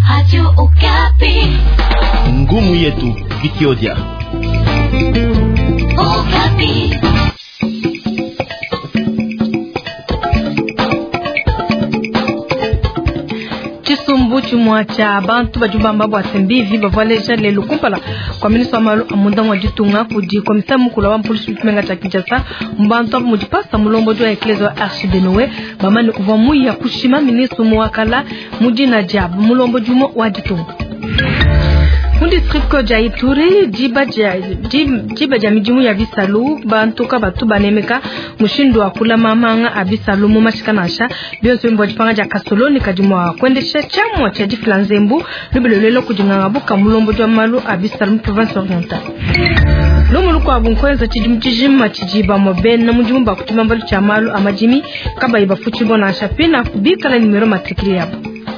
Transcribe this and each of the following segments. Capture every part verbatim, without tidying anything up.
Radio Okapi. Ngumu yetu Kitiodia. Okapi. Chisumbu chumwacha abantu bajubamba bwasembivi bavaleja lelo kumpala kwa ministre amalu amunda mwajitunga kudi komisa mukula wa mpulisi mtumenga cha Kinshasa mbantu mujipasa mulombo jwa eklezo Arche de Noé bamani kuva muya kushima ministre mwakala mujina jabu mulombo jumo wajitunga mu district ko ja Ituri jiba ja jiba ja mijimu ya Bisalu bantuka batu banemeka mushindo akula mamanga abisalu mu mashikanasha byose mbo jipanga ja Kasoloni kajumwa kwendesha chamwa cha Diflanzembu lubelelo kujinganga buka mulombo jwa malu abisalu province orientale lomu kwa bunkwenza chijimjima chijiba moben na mujimu bakutima mbalu cha malu amajimi kaba iba fuchi bona shapina kubika la numero matrikili yabo.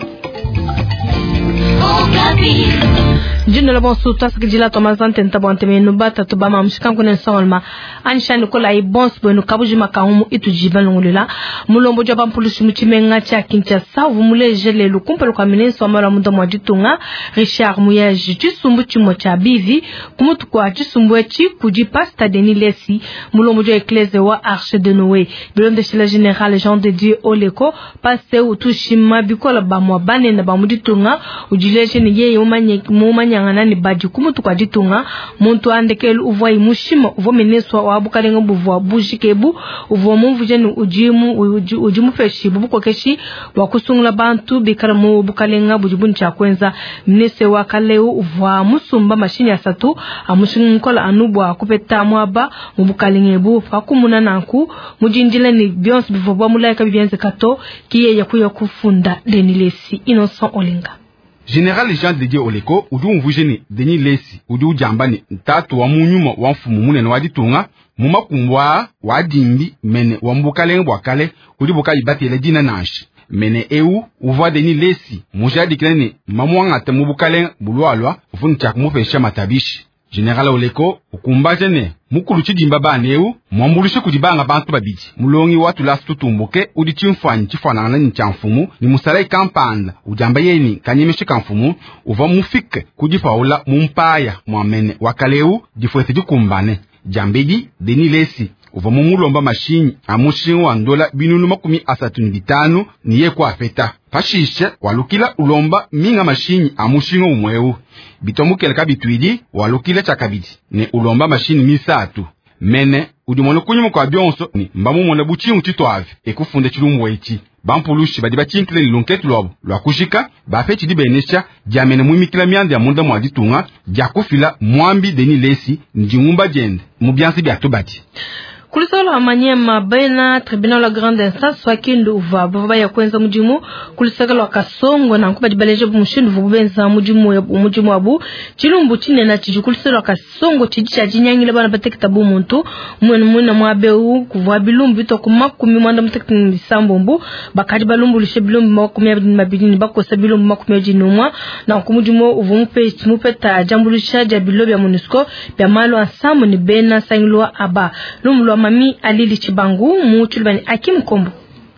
Okapi. Jino la bon suta sakijila Thomasan tenta bonte me nubata to bama mshikan kunen solma ansha nikola i bons bonu kabuji makahumu itujiba ngulula mulombo jwa bampulushi muchimenga cha Kinshasa vumule jele lukumpelo kwa minenso amara mundo mwajitunga Richard Muyaji chisumbu chimo cha bivi kumutu kwa chisumbu echi kuji pasta deni lesi mulombo jwa ekleze wa Arche de Noé bilonde shila general Jean de Dieu Oleko passe utushima bikola bamwa bane na bamujitunga ujileje ni yeye umanye umanye ngana ni baji kumutu kwa jitunga muntu andekelu uvwa imushima uvo meneswa wa bukalenga buvwa bujikebu uvo mumvuje ni ujimu ujimu feshi bubuko keshi wakusungula bantu bikaramu bukalenga bujibuni cha kwenza mnese wa kaleo uvwa musumba mashini ya satu amushinkola anubwa kupeta mwaba mubukalengebu fakumuna nanku mujinjile ni Beyonce bivobwa mulaika bibienze kato kiye yakuya kufunda denilesi Innocent Olinga. General Jean de Dieu Oleko udu mvujeni Denis Lesi udu jambani ntatu wa munyuma wa mfumu munene wa ditunga muma kumbwa wa dimbi mene wa mbukale mbwakale udu buka ibatele dina nashi mene eu uva Denis Lesi muja diklene mamwanga te mubukale bulwalwa ufuni chak mufesha matabishi General Oleko ukumbaje ne mukulu chidimba baneu mwambulishe kudibanga bantu babiji mulongi watu lasu tutumbuke udi chimfanyi chifanana ni chamfumu ni musalai kampanda ujamba yeni kanyemeshe kamfumu uva mufike kudifaula mumpaya mwamene wakaleu difwete dikumbane jambedi Denis Lesi uva mumulomba mashini amushin wa ndola binunu makumi asatu bitanu niye kwa feta fashishe walukila ulomba minga mashini amushin umweu bitomukele kabitwidi walukile chakabidi ne ulomba mashini misatu mene udimono kunyuma kwa Beyonce ni mbamu mwana buchi mutitwave ekufunde chilumwe ichi bampulushi badi bachinkile lunketu lobo lwakushika bafechi dibenesha jamene mwimikila miande ya munda mwaditunga jakufila mwambi Denis Lesi njingumba jende mubyansi byatubati kulisolo amanyema baina tribunal la grande instance swakindu uva baba ya kwenza mujimu kulisakalo akasongo na nkuba dibaleje bumushindu vubenza mujimu ya mujimu abu chilumbu chine na chiju kulisolo akasongo chijicha jinyangile bana batekita bu muntu mwene mwene mwabeu kuvwa bilumbu to kumakumi mwanda mutekita bisambombu bakadi balumbu lishe bilumbu makumi mabidini bakosa bilumbu makumi jinumwa na kumujimu uvumpe mupeta jambulisha ja bilobi ya MONUSCO bya malo ansamu ni bena sangilwa aba lumlu mami alili chibangu muchulibani Akim Kombo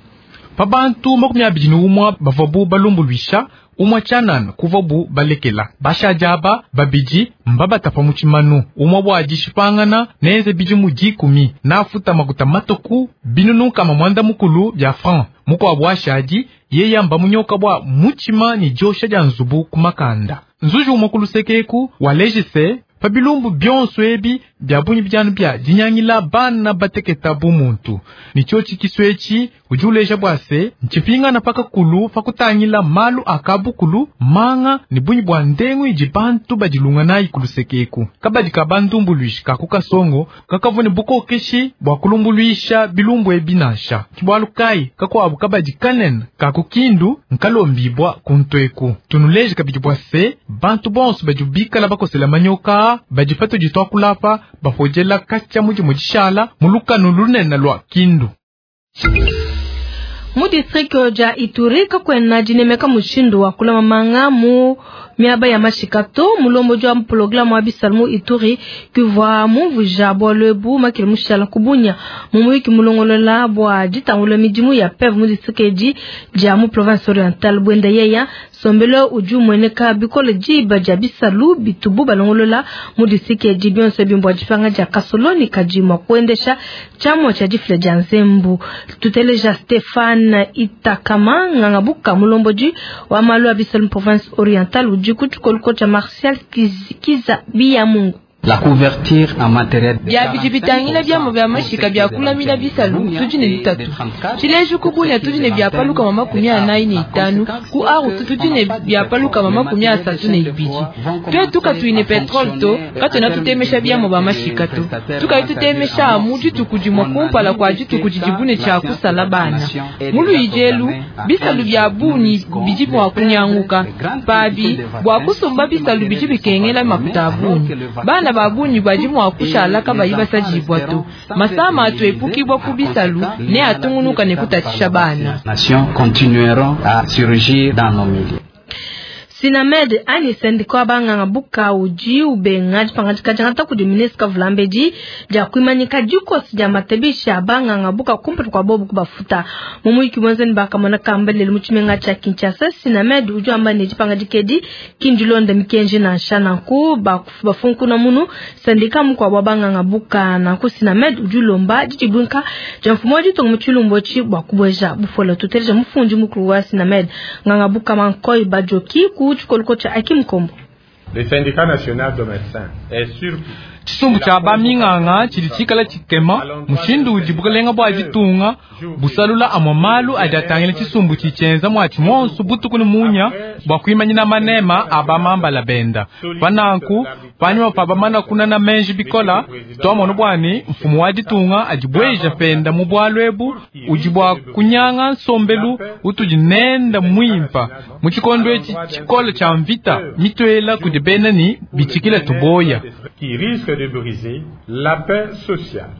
pabantu makumi abiri n'umwe bavabu balumbulwisha umwa chanan kuvabu balekela bashajaba babiji mbaba tapa muchimanu umwa bwajishipangana neze biji muji kumi nafuta makuta matoku binunu kama mwanda mukulu bya franc muko abwashaji yeya mba munyoka bwa muchima ni josha janzubu kumakanda nzuju umukulu sekeku walejise pabilumbu byonso ebi byabunyi byanu bya jinyangila bana bateketa bumuntu nicho chikiswechi ujuleja bwase nchipinga na paka kulu fakutangila malu akabu kulu manga ni bunyi bwa ndengu ijibantu bajilunga na ikulu sekeku kabadi kabantu mbuluishi kakuka songo kakavone buko keshi bwa kulumbuluisha bilumbu ebinasha kibwalukai kako abu kabadi kanen kakukindu nkalombibwa kuntweku tunuleje kabidi bwase bantu bonso bajubika la bakosela manyoka bajifato jitwa kulapa bafojela kacha muji mujishala muluka nulunena lwa kindu mu district ja Ituri kakwena jinemeka mushindu wa kula mamanga mu miaba ya mashikato mulombo jwa program wa bisalmu Ituri kivwa mu vuja bolebu makile mushala kubunya mu wiki mulongolola bwa jitangulo mijimu ya P E V mu district ja mu province orientale bwenda yeya sombelo uju mweneka bikole jiba jabisalu bitubu balongolola mudisike jibion sebimbo jifanga ja kasoloni kajima kuendesha chamo cha jifle janzembu tuteleja Stefan Itakama ngangabuka mulomboji wa malu abisalu province orientale uju kuchukolko cha Martial Kiza Biya Mungu. La couverture en matériel bya bijibitangila bya mu bya mashika bya kulamila bisalu tujine bitatu chileju kukunya tujine bya paluka mama kumya nine ni tanu ku aru tujine bya paluka mama kumya satu ne ibiji twe tuka tuine petrol to katona tutemesha bya mu ba mashika to tuka tutemesha amuji tukujimwa kumpala kwa jitu kujijibune cha kusala bana mulu ijelu bisalu bya buni bijibu akunyanguka babi bwa kusomba bisalu bijibi kengela makutabuni bana babunyi bajimu wakusha alaka bayiba sajibwato masama atuepukibwa kubisalu ne atungunuka ne kutatisha bana nation continueront à surgir dans nos milieux. Sinamed ani sendiko abanga buka uji ubenga pangati kajangata ku ministre Vlambeji ja kuimanyika juko sija matebisha abanga ngabuka kumpet kwa bobu kubafuta mumu kibonzeni bakamana kambele muchimenga cha Kinshasa. Sinamed uju amba ne jipanga dikedi kindilonda mikenje na shana ku bafunku na munu sendika mukwa babanga ngabuka na ku Sinamed uju lomba jijibunka jamfumoji to muchulumbochi bakubweja bufola tutelja mufunji mukuru wa Sinamed ngabuka mankoi bajoki ku cha Akim Kombo. Le syndicat national de médecins est sûr chisumbu cha baminganga chili chikala chikema mushindu ujibukalenga bwa jitunga busalula amamalu ajatangile chisumbu chichenza mwachi monsu butukuni munya bwa kuimanyina manema abamamba la benda pananku panywa pabamana kuna na menji bikola tomono bwani mfumu wa jitunga ajibweja penda mubwalwebu ujibwa kunyanga sombelu utujinenda mwimpa muchikondwe chikola cha mvita mitwela kujibena ni bichikila tuboya qui risque de briser la paix sociale.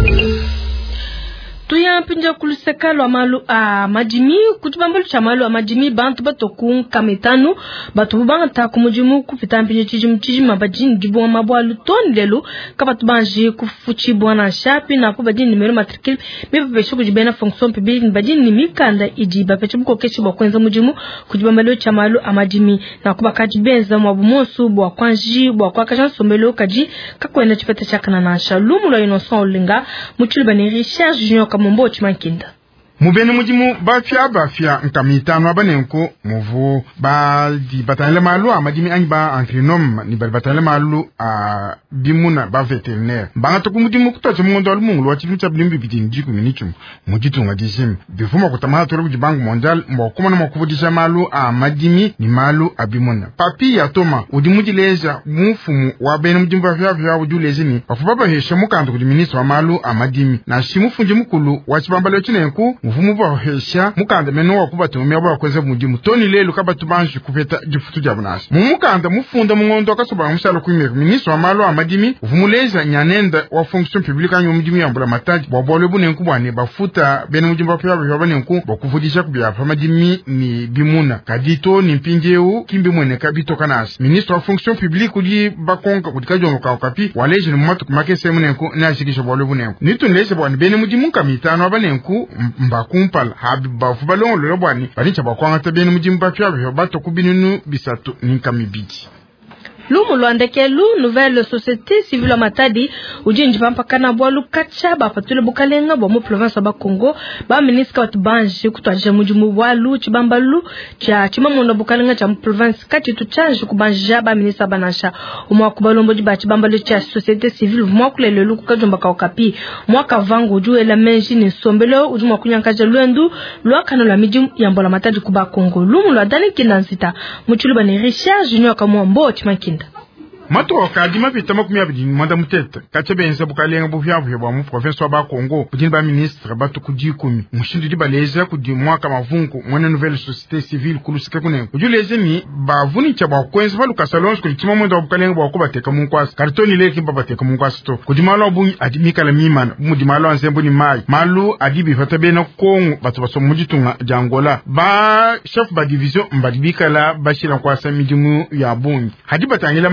Tuya pinja kulusekalo amalu a majimi kutubambulu cha malu a majimi bantu batokun kametanu batu bubanga ta kumujimu kupita mpinja chijimu chijimu bajini jibu wa mabualu toni lelu kapatu banji kufuchi buwana shapi na kubajini nimero matrikili mipa peshu kujibena fonction publique bajini nimikanda ijiba pechu buko keshi bwa kwenza mujimu kujibambulu cha malu a majimi na kubakaji benza mwabumosu bwa kwanji bwa kwa kajan sombelo kaji kakwenda chipete chakana na shalumu la inosan ulinga muchulu bani Richard Junior Mumbo chimankinda mubeni mujimu bafia bafia nkamitano abanenko muvu ba di batanle malu amajimi anba antrinom ni bal batanle malu a bimuna ba veterinaire banga to kumujimu kutoche mungondol mungu wa chimu chablimbi bitinji kuminichum mujitu ngadishim bifuma kutamaha toro bujibangu mondial mbo kumana makubudisha malu amajimi ni malu abimuna papi ya toma udimuji leja mufumu wa beni mujimu bafia bafia ujulezi ni bafubaba heshe mukanto kudi ministro wa malu amajimi na shimu funji mukulu wa chibambale chinenku mufumu bwa hesha mukanda meno wa kuba tumya bwa kweza mujimu toni lelo kaba tubanshi kufeta jifutu jabunasi mumukanda mufunda mungondo akasoba musalo kwimeka ministre wa malo amadimi uvumuleza nyanenda wa fonction publique anyo mujimu yambula mataji bwa bole bunenku bwane bafuta bene mujimu bwa bwa banenku bakuvudisha kubya amadimi ni bimuna kadito ni mpinjeu kimbi mwene kabito kanasi ministre wa fonction publique uli bakonga kudikajongo ka okapi waleje ni mumatu kumakese munenku na shikisha bole bunenku nitunleze bwane bene mujimu kamitano abanenku mbaku mpala habi bafu balongo lelo bwani banicha bakwanga tabeni mujimba pya byo bato kubinunu bisatu ninkamibiti Lumu luandeke lu nouvelle société civile wa matadi ujinji pampakana bwalu kacha bapatule bukalenga bwa mu province ba Congo ba ministre wa tubanji kutwaje mujimu bwalu chibambalu cha chimamondo bukalenga cha province kati tuchanje kubanja ba ministre banasha umwa kubalombo jiba chibambalu cha société civile mwa kulele lu kajomba ka okapi mwa kavangu uju ela menji ni sombelo ujumwa kunyankaje lwendu lwakano la mijimu yambola matadi kuba Congo lumu lwadani kinanzita muchuluba ni Richard Junior Kamwambo chimakinda mato kadima bitama kumya bidin manda mutete kachebenza bukalenga bufyavu bwa mu province wa ba Congo bidin ba ministre batu kujikumi mushindi di baleza kudi mwaka mavungu mwana nouvelle société civile kulusika kune kujuleze ni bavuni cha ba kwenza baluka salons kuli chima mwenda bukalenga bwa ko bateka mu kwasa kartoni leki baba bateka mu kwasa to kudimalo bu adimika la mimana mudimalo anzembo ni mai malu adibi fatabe na kongo batu baso mujitunga jangola ba chef ba division mbadibika la bashira kwasa mijimu ya bunyi hadiba tangila malo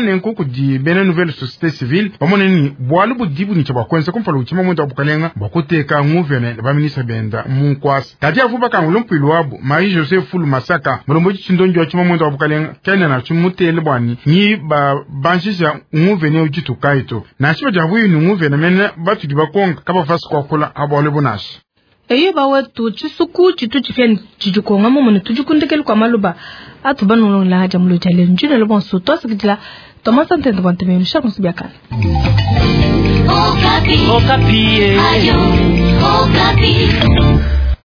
benen ko di benen nouvelle société civile bamone ni boalu bu dibu ni chaba kwense kumfalo uchima mwenda wabukalenga bakuteka nguvene ba ministre benda munkwas tati afubaka ngulumpu iluabu Marie Joseph Fulu Masaka mulombo chindonjo achima mwenda wabukalenga kenya na chimutele bwani ni ba banjisha nguvene ujitu kaito na chiba jabu ni nguvene mene batu di bakonga kaba fasi kwa kula abole bonashi eye ba wetu chisuku chitu chifia chijukonga mumu ni tujukundekelu kwa maluba atu banu la jamlo jale njune lo bon soto sikitila Thomas Antende banteme msha konsibiakana Okapi Okapi Ayo Okapi